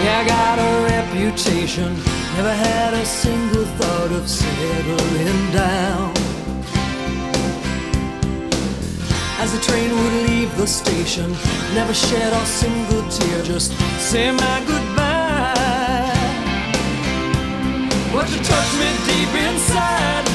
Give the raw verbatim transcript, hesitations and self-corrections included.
Yeah, I got a reputation, never had a single thought of settling down. As the train would leave the station, never shed a single tear, just say my goodbye. But you touched me deep inside,